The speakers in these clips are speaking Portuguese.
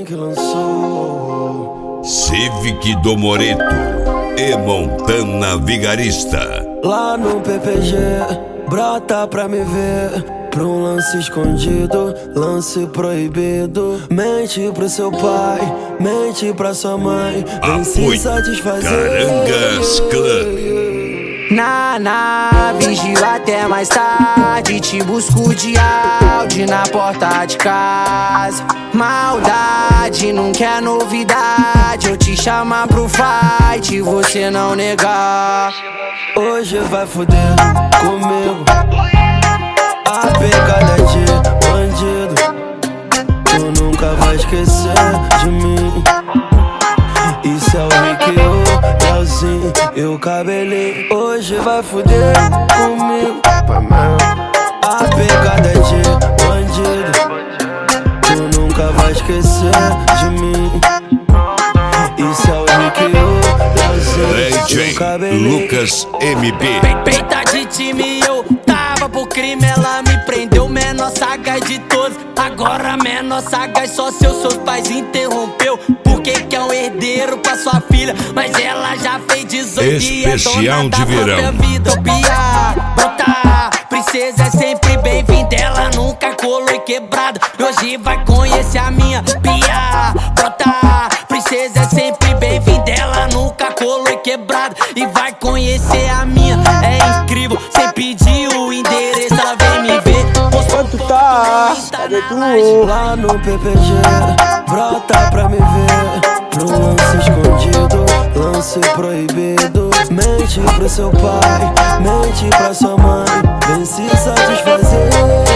que lançou. Civic do Moreto e Montana Vigarista. Lá no PPG, brota pra me ver. Pra um lance escondido, lance proibido. Mente pro seu pai, mente pra sua mãe. Vem se satisfazer. Carangas Clã. Na vigio até mais tarde. Te busco de áudio na porta de casa. Maldade, nunca é novidade. Eu te chamar pro fight e você não negar. Hoje vai foder comigo. A pegada de bandido. Tu nunca vai esquecer de mim. Isso é o Rick, o Leozinho e o cabelinho. Hoje vai foder comigo. A pegada de bandido. Tu nunca vai esquecer de mim. Isso é o Rick, o Leozinho e o cabelinho. Lucas MP. Peita de time, eu tava pro crime, ela me prendeu. Menor sagaz de todos, agora menor sagaz só seus pais interrompeu. Por que é um herdeiro pra sua filha? Mas ela já fez 18 dias, Especial dona de da verão. própria vida. Brota, princesa é sempre bem-vinda. Ela nunca colou e quebrada. Hoje vai conhecer a minha pia. Brota, princesa é sempre bem-vinda. Ela nunca colou e quebrada. E vai conhecer a minha. É incrível, sem pedir o endereço, ela vem me ver. Quanto tá? Cadê tu? Lá no PPG, brota pra me ver. Pro lance escondido, lance proibido. Mente pro seu pai, mente pra sua mãe. Vem se satisfazer.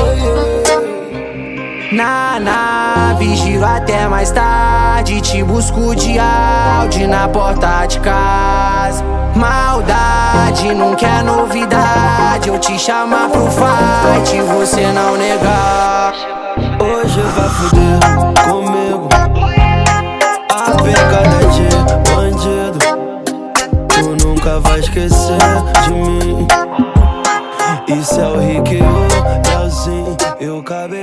Na vigio até mais tarde. Te busco de áudio na porta de casa. Maldade, nunca é novidade. Eu te chamar pro fight e você não negar. Hoje vai foder comigo. A pegada de bandido. Tu nunca vai esquecer de mim. Isso é o Rick, o Leozinho e o cabelo.